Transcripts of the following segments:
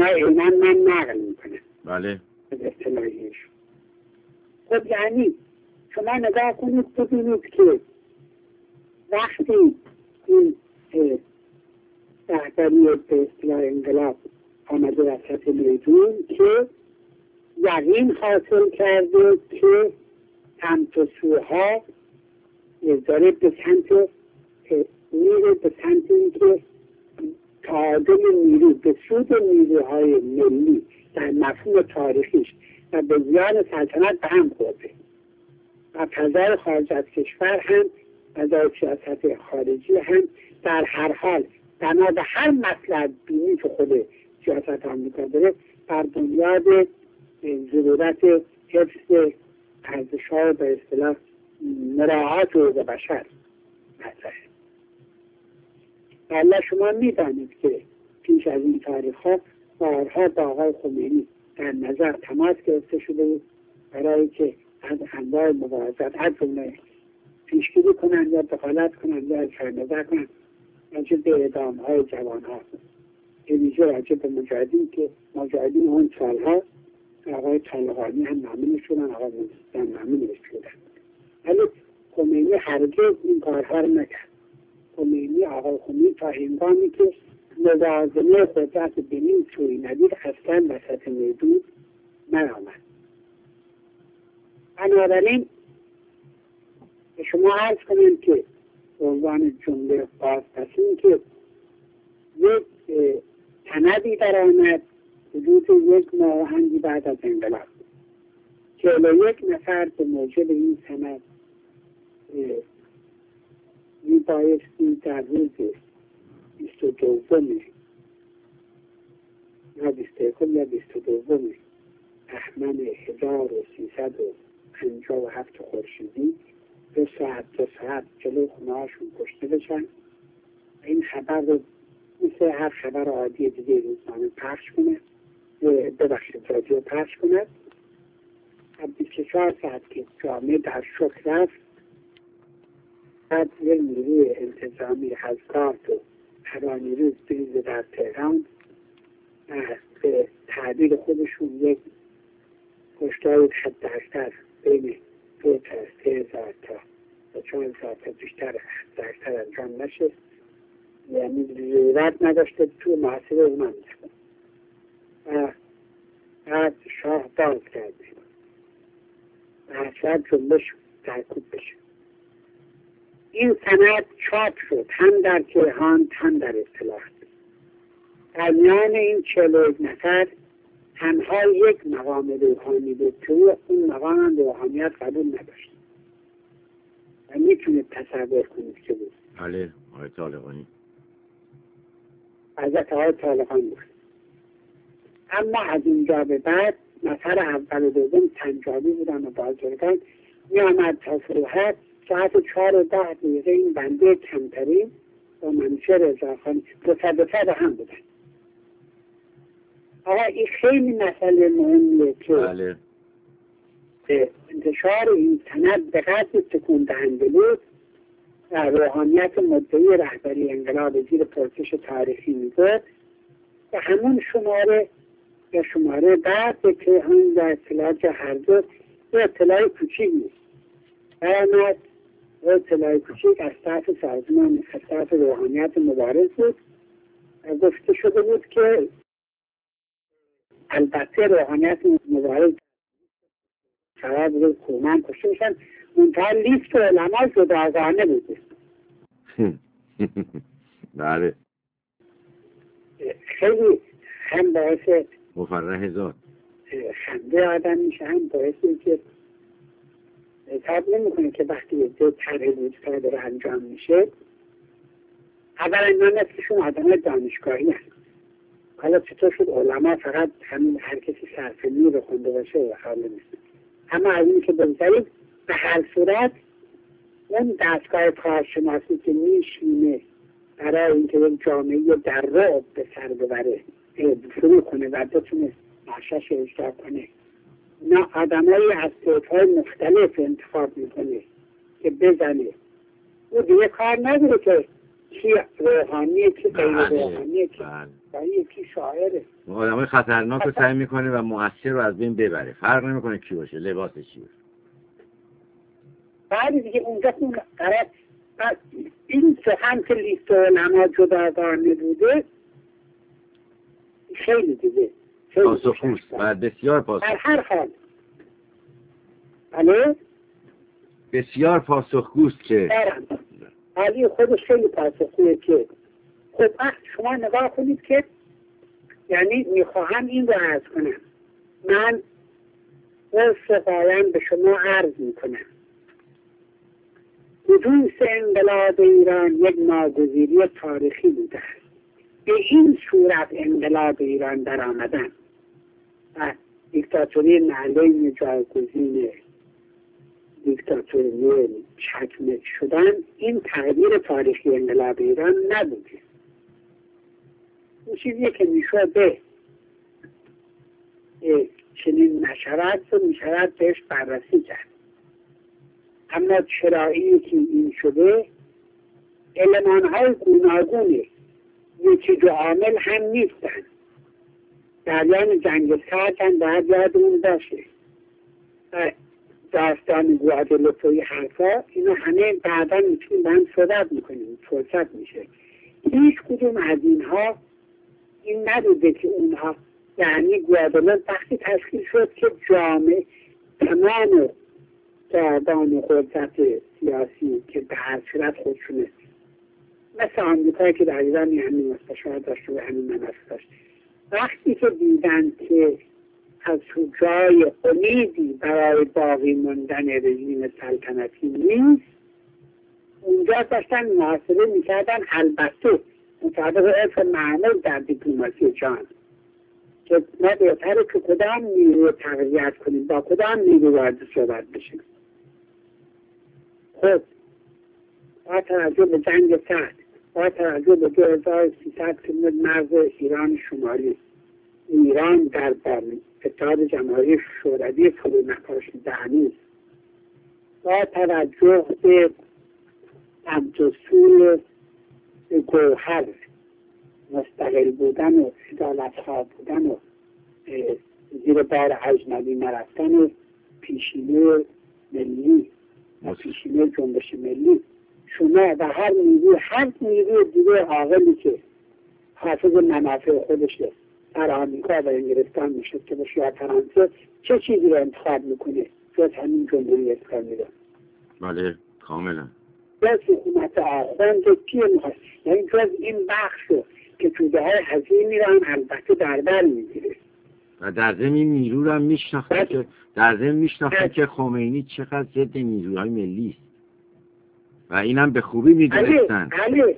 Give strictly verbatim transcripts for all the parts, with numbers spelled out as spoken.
اینا اینا من نقل میکنم. بله. به اصطلاحیش. خب یعنی شما نگاه کنید ببینید که وقتی این رهبری به اصطلاح انقلاب آمده وسط میدون که یقین حاصل کرده که سمت و سوها داره به سمت میره به سمت این که تعادل نیرو به سود نیروهای ملی در مفهوم تاریخیش و به زیان سلطنت به هم خورده و فضای خارج از کشور هم فضای سیاست خارجی هم در هر حال بنا به هر مصلحت بینی که خود سیاست آمریکا داره بر بنیاد ضرورت حفظ ارزش‌ها به اصطلاح مراعات حقوق بشر مطرحه. والا شما میدانید که پیش از این تاریخ‌ها بارها با آقای خمینی در نظر تماس گرفته شده بود برای که از انواع مبارزات از جمله پیشگیری کنند یا دخالت کنند یا اظهارنظر کنند راجع به اعدام‌های جوان‌ها، به ویژه راجع به مجاهدین که مجاهدین اون سال‌ها آقای طالقانی هم نامه شدن، آقای موسیقی هم نامه شدن. ولی خمینی هرگز این کارها رو نکرد. خمینی آقای خمینی تا هنگامی که موازنه قدرت بینیم توی ندید اصلا وسط میدون نرآمد. بنابراین به شما عرض کنیم که به عنوان جمله بازپسین که یک سندی در آمد حدود یک ماهنگی بعد از انقلاب چهل و یک نفر به موجب این سند میبایستی در روز بیست و دوم یا بیست و یکم یا بیست و دوم بهمن هزار و سیصد و پنجاه و هفت خورشیدی دو ساعت دو ساعت جلو خونه‌هاشون کشته بشن. این خبر رو مثل هر خبر عادی دیگه روزنامه پخش کنه، ببخشید رادیو پخش کنه. بیست و چهار ساعت که جامعه در شوک رفت، بعد یک نیروی انتظامی از کارت و هوانیروز بریزه در تهران به تعبیر خودشون یک کشتار حد اکثر بین دو تا سه هزار تا و چهار هزار تا بیشتر حد اکثر انجام نشه، یعنی ضرورت نداشته تو محاسبه اونا میده و بعد شاه باز کرده و اصلا جنبش ترکوب بشه. این سند چاپ شد هم در کیهان هم در اطلاعات. در میان این چهل و یک نفر تنها یک مقام روحانی بود که اون مقام روحانیت قبول نداشت و میتونید تصور کنید که بود. بله، آقای طالقانی. حضرت آقای طالقانی بود. اما از اینجا به بعد نفر اول و دوم پنجابی بودن و بازرگان می آمد تا فروحت ساعت چهار و ده دقیقه این بنده کمترین و منشه رضاخانی دو تا دو تا هم بودن. آقا این خیلی مسئله مهمیه که بله. انتشار این سند به قدر تکون دهنده بود و روحانیت مدعی رهبری انقلاب زیر پرسش تاریخی می‌برد و همون شماره یا شماره بعد که هم در اطلاعات هر دو یه اطلاع کوچیک نیست برامد و اطلاع کوچیک از طرف سازمان از طرف روحانیت مبارز بود و گفته شده بود که البته روحانیت مبارز شراب روی کومن کشته میشن منتها لیست علما جداگانه بود. بله. خیلی هم باعث مفرح ذات خنده آدم میشه هم باعث این که حساب نمی کنه که وقتی یه طرح روزگار داره انجام میشه اولا اینا نصفشون آدم دانشگاهی هست. حالا چطور شد علما فقط همین هر کسی سرفیلمی رو خونده باشه و حالا نیست. اما از این که بگذارید به هر صورت اون دستگاه کارشناسی که میشینه برای اینکه یک جامعه در رعب به سر ببره شروع کنه و بتونه نقشش اجرا کنه، اینا آدمایی از طیف‌های مختلف انتخاب میکنه که بزنه. او دیگه کار نداره که کی روحانیه کی غیر بله، روحانیه کی بله. و یکی شاعره. آدمای خطرناک رو سعی میکنه و مؤثر رو از بین ببره، فرق نمیکنه کی باشه، لباسش چی باشه. بعد دیگه اونجا اون قرار این سخن که لیست علما جداگانه بوده خیلی دیگه پاسخگوست و بسیار پاسخ در هر حال. بله بسیار پاسخگوست که علی خودش خیلی پاسخگوه که خب وقت شما نگاه کنید که یعنی میخواهم این رو عرض کنم، من وصف قایم به شما عرض میکنم حدوث انقلاب ایران یک ناگزیری تاریخی بوده است. به این صورت انقلاب ایران در آمدن و دیکتاتوری نعلین جایگزین دیکتاتوری چکمک شدن این تغییر تاریخی انقلاب ایران نبوده. اون چیزیه که میشود به چنین نشود و میشود بهش بررسی کرد. اما چرایی که این شده المانهای گوناگونه یکی دو عامل هم نیستن. جریان جنگ سرد هم باید یادمون باشه. داستان گوادلوپوی حرفا اینا همه بعدا میتونیم با هم صحبت میکنیم، فرصت میشه. هیچ کدوم از اینها این نبوده که اونها یعنی گوادلوپ وقتی تشکیل شد که جامعه تمام جوابان و قدرت سیاسی که به هر صورت خودشونه مثل آمریکایی که در ایران همین مستشار داشت و همین منصب داشت، وقتی که دیدن که از جای امیدی برای باقی موندن رژیم سلطنتی نیست، اونجا داشتن محاسبه میکردن البته مطابق عرف معمول در دیپلماسی جهان که ما بهتره که کدام نیرو تقویت کنیم، با کدام نیرو وارد صحبت بشیم. خب با توجه به جنگ سرد، با توجه به دو هزار و سیصد کیلومتر مرز ایران شمالی، ایران در اتحاد جماهیر شوروی فرو نپاشیده هنوز، با توجه به تمجسور گوهر مستقل بودن و عدالت‌خواه بودن و زیر بار اجنبی نرفتن و پیشینه ملی و پیشینه جنبش ملی، شما و هر نیروی هر نیروی دیگه عاقلی که حافظ منافع خودشه در آمریکا و انگلستان میشه که باشه یا فرانسه چه چیزی رو انتخاب میکنه جز همین جمهوری اسلامی رو؟ بله کاملا جز حکومت آخوند که میخواست، یعنی جز این بخش رو که توده های حضیمی رو هم البته در بر میگیره و در ضمن این نیرو رو هم میشناخته که در ضمن میشناخته که خمینی چقدر ضد نیروهای ملی است و اینم به خوبی میدونستن. بله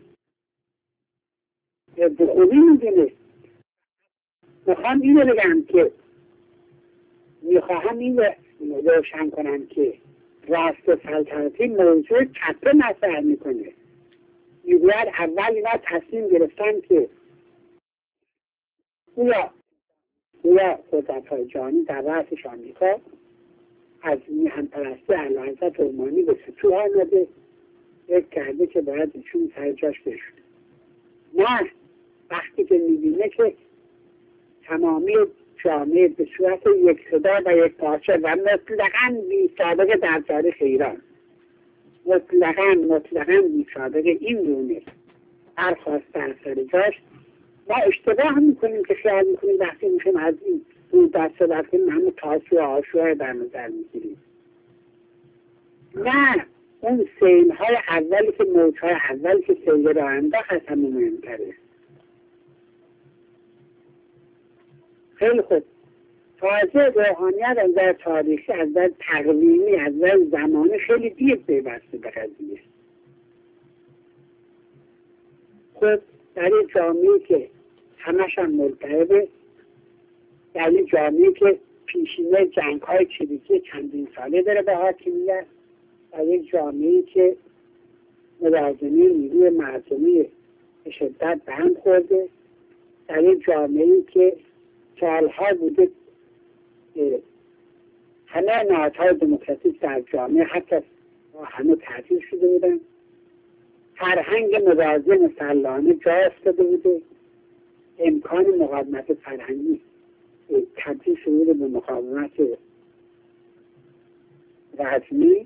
بله به خوبی میدونست. میخوام اینو بگم که میخواهم این روشن کنم که راست سلطنتی موضوع چپه مطرح میکنه. میگوید اول اینا تصمیم گرفتن که گویا گویا قدرت‌های جهانی در رأسش آمریکا از میهن پرستی اعلیحضرت عمانی به سطوح آمده، یک کرده که باید ایشون سر جاش بشونه. نه، وقتی که میبینه که تمامی جامعه به صورت یک صدا و یک پارچه و مطلقاً بی سابقه در تاریخ ایران مطلقاً مطلقاً بی سابقه این گونه برخواست در سر جاش، ما اشتباه میکنیم که خیال میکنیم وقتی میشیم از این اون دست صحبت کنیم همه تاسو و آشوهای در نظر میگیریم. نه، اون سیل های اولی که موج های اولی که سیل را انداخت از همه مهمتره. خیلی خوب، تازه روحانیت از در تاریخی، از در تقویمی، از در زمانی خیلی دیر پیوسته به قضیه. خب در این جامعه که همش هم ملتهبه، در این جامعه که پیشینه جنگ های چریکی چندین ساله داره به حاکمیت، در یک جامعه که ملازمه نیروی مردمی به شدت به هم خورده، در یک جامعه که سالها بوده همه نهادهای دموکراتیک در جامعه حتی همه تعطیل شده بودن، فرهنگ مبارزه مسلحانه جا افتاده بوده، امکان مقاومت فرهنگی تبدیل شده به مقاومت رسمی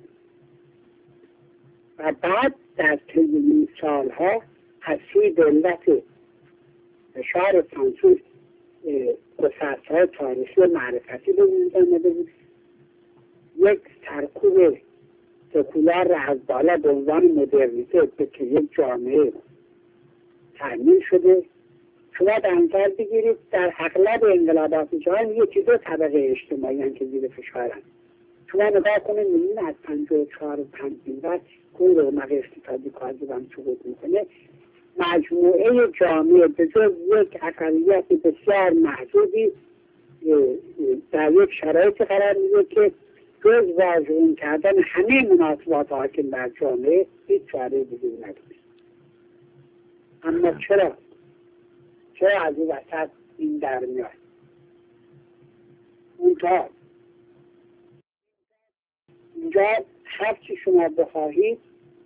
و بعد در طی این سالها از سوی دولت فشار سانسور گسسته‌های تاریخی و معرفتی به وجود آمده بود. یک سرکوب سکولار را از بالا به عنوان مدرنیته به که یک جامعه تأمین شده. شما در نظر بگیرید در اغلب انقلابات جهان یکی دو طبقه اجتماعی هم که زیر فشارن. شما نگاه کنید می‌بینید از پنجاه و چهار و پنجاه بعد اون رونق اقتصادی کاذب هم سقوط میکنه. مجموعه جامعه به جز یک اقلیت بسیار محدودی در یک شرایطی قرار میگیره که جز واژگون کردن همه مناسبات حاکم بر جامعه هیچ چاره دیگه نداره. اما چرا؟ چرا از این وسط این در میاد؟ اون تا اینجا هرچی شما بخواهید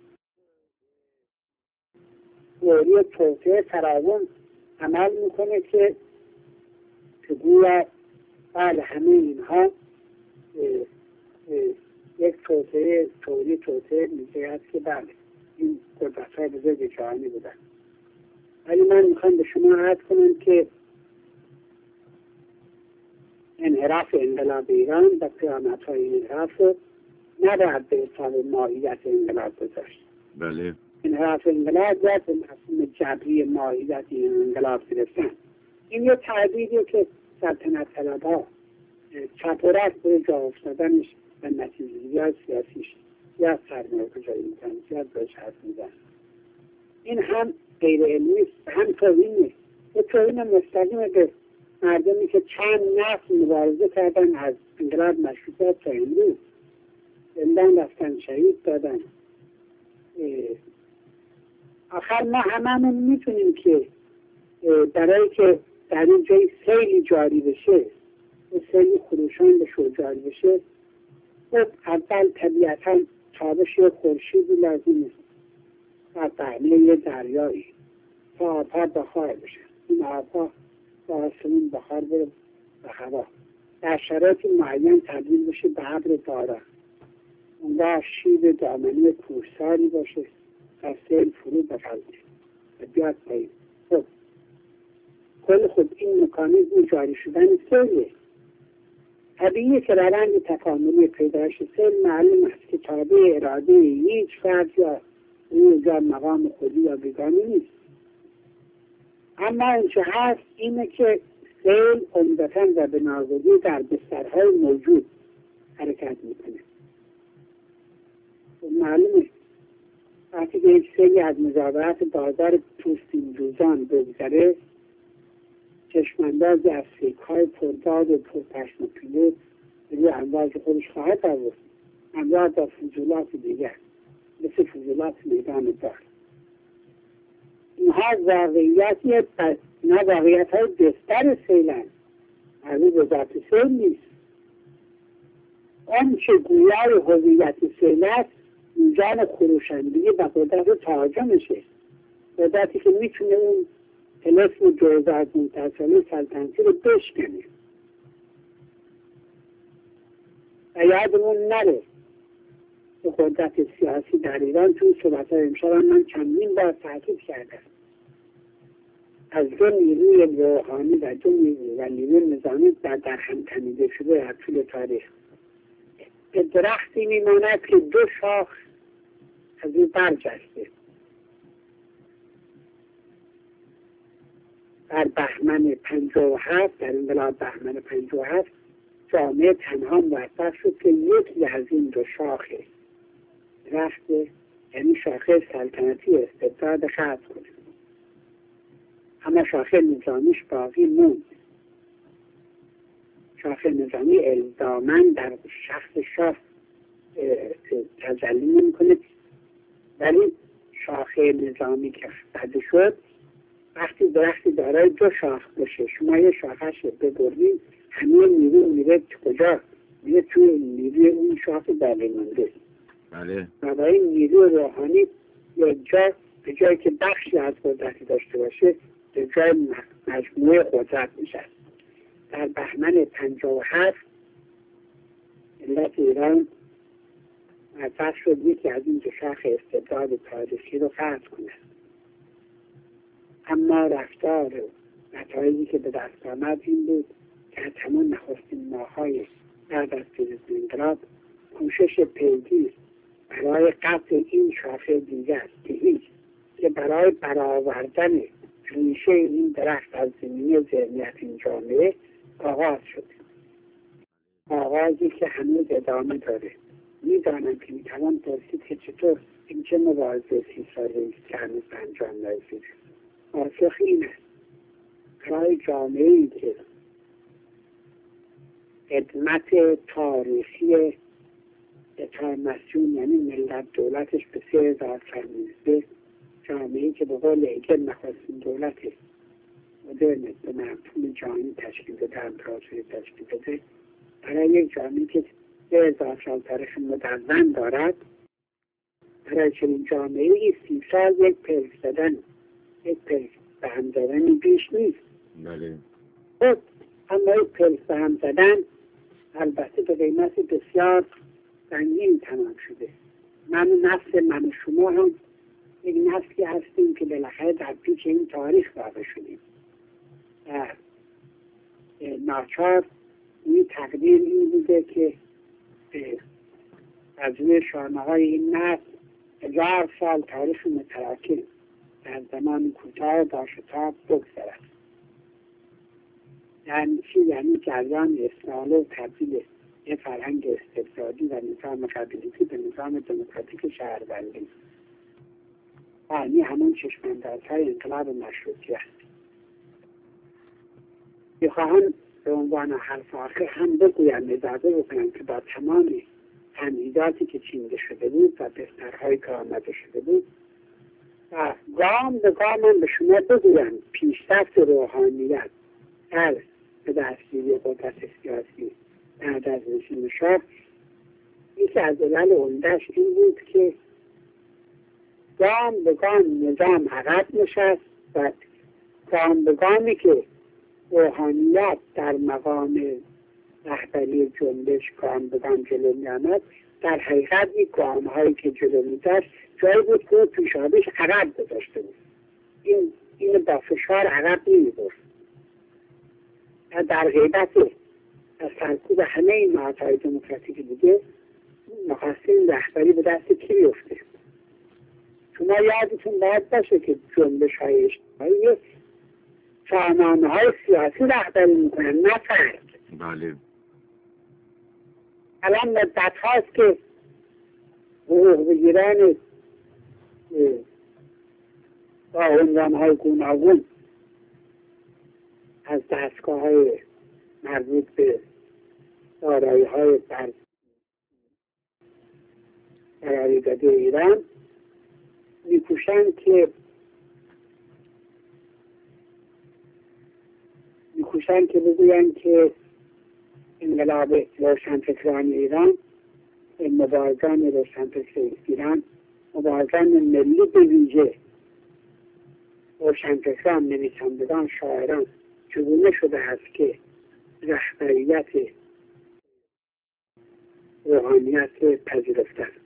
تئوری توسعه فراوان عمل میکنه که که گویا بله همه اینها اه اه یک توسعه تئوری توسعه میگه هست که بله این قدرت‌های بزرگ جهانی بودن. ولی من میخوام به شما عرض کنم که انحراف انقلاب ایران و پیامدهای این انحراف رو نباید به حساب ماهیت انقلاب گذاشت. بله. انحراف انقلاب باید به مفهوم جبری ماهیت این انقلاب برسن. این یه تعبیریه که سلطنت طلب‌ها چپ و راست به جا افتادنش و نتیجه یا سیاسیش یا سرمایه‌گذاری میکنن یا بهش حرف میزنن. این هم غیر علمی است، هم توهین نیست. یه توهین مستقیم به مردمی که چند نسل مبارزه کردن از انقلاب مشروطیت تا امروز، زندان رفتن، شهید دادن. آخر ما هممون میتونیم که برای که در این جای سیلی جاری بشه، سیلی خروشان بشه جاری بشه، خب اول طبیعتا تابش خورشیدی لازم است و پهنه یه دریایی تا آبها بخار بشه. این آبها با آسمون بخار بره به هوا، در شرایط معین تبدیل بشه به ابر باران، اونگاه شیب دامنی کوهساری باشه و سیل فرو بخوره و بیاد پایین. خب کل خود این مکانیزم جاری شدن سیله. طبیعیه که روند تکاملی پیدایش سیل معلوم است که تابع اراده هیچ فرد یا اونجا مقام خودی یا بیگانه نیست. اما اینچه هست اینه که سیل عمدتاً و به ناگزیر در بسترهای موجود حرکت میکنه. معلومه وقتی که یک سیلی از مزاورت بازار پوستین دوزان بگذره، چشماندازی از سیک‌های پرداد و پرپشم و پیله روی امواج خودش خواهد آورد. امواج با فضولات دیگر مثل فضولات میدان دار. اینها واقعیتی نه واقعیت های بستر سیلن، از به ذات سیل نیست. آن چه گویای هویت سیل است اینجان خروشندگی و قدرت تهاجمشه، قدرتی که میتونه اون طلسم جوزات منتصاله سلطنتی رو بشکنه. و یادمون نره به قدرت سیاسی در ایران توی صحبت‌های امشب من چندین بار تاکید کردم. از دو نیروی روحانی و دو نیروی و نیروی نظامی در در هم تنیده شده در طول تاریخ. به درختی میماند که دو شاخ از این برجسته. در بهمن پنجاه و هفت، در انقلاب بهمن پنجاه و هفت جامعه تنها موفق شد که یکی از این دو شاخه درخت، یعنی شاخه سلطنتی استبداد خلق کنه. اما شاخه نظامیش باقی موند. شاخه نظامی الزاماً در شخص شاه تجلی نمی‌کنه، ولی شاخه نظامی که زده شد وقتی درختی دارای دو شاخ باشه، شما یه شاخش ببرید، همه نیرو میره کجا؟ میره توی نیروی اون شاخ باقی مونده. بله. و با این نیروی روحانی یک جا به جایی که بخشی از قدرتی داشته باشه به جای مجموعه قدرت میشه. در بهمن پنجاه و هفت ملت ایران موفق شد یکی از این دو شاخ استبداد تاریخی رو فتح کنه. اما رفتار و نتایجی که به دست آمد این بود که از همون نخستین ماه‌های بعد از پیروزی انقلاب کوشش پیگیر برای قطع این شاخه دیگر که هیچ که برای برآوردن ریشه این درخت از زمینه ذهنیت این جامعه آغاز شد. آغازی که هنوز ادامه داره. میدانم که میتوان پرسید که چطور این چه مبارزه سی ساله است که هنوز به انجام نرسیده. پاسخ این است برای جامعه‌ای که خدمت تاریخی اتحادیه یعنی ملت دولتش به سه هزار سال میرسه، جامعه‌ای که به قول هگل نخستین دولت مدرن به مفهوم جهانی تشکیل داده، امپراتوری تشکیل داده، برای یک جامعه‌ای که سه هزار سال تاریخ مدون دارد، برای چنین جامعه‌ای سی سال یک پلک زدن یک پلک به هم زدنی بیش نیست. بله. خب اما یک پلک به هم زدن البته به قیمت بسیار سنگین تمام شده. من نفس من شما هم یک نفسی هستیم که بالاخره در پیش این تاریخ واقع شدیم. ناچار این تقدیر این بوده که از روی شانه‌های این نسل هزار سال تاریخ متراکم در زمان کوتاه با شتاب بگذرد. یعنی چی؟ یعنی جریان اصلاح و تبدیل یه فرهنگ استبدادی و نظام قبیلگی به نظام دموکراتیک شهروندی، یعنی همون چشماندازهای انقلاب مشروطیت است. میخواهم به عنوان حرف آخر هم بگویم، اضافه بکنم که با تمام تمهیداتی که چینده شده بود و بسترهایی که آمده شده بود و گام به گام هم به شما بگویم پیشرفت روحانیت در به دستگیری قدرت سیاسی بعد از رژیم شاه، یکی از علل عمده‌اش این بود که گام به گام نظام عقب نشست و گام به گامی که روحانیت در مقام رهبری جنبش گام به گام جلو می آمد، در حقیقت این گام هایی که جلو می داشت جایی بود که پیشابش عقب گذاشته بود. این این با فشار عقب نمی برد و در غیبت از سرکوب همه این نهادهای دموکراتیک دیگه نخستین رهبری به دست کی بیفته؟ شما یادتون باید باشه که جنبش های اجتماعی سامانه های سیاسی رهبری میکنن، نه فرد. بله. الان مدت هاست که حقوق بگیران با عنوان های گوناگون از دستگاه های مربوط به دارایی های برای داده ایران میکوشند که میکوشند که بگویند که انقلاب روشنفکران ایران، مبارزان روشنفکر ایران، مبارزان ملی به ویژه روشنفکران، نویسندگان، شاعران چگونه شده است که رهبریت روحانیت پذیرفتند.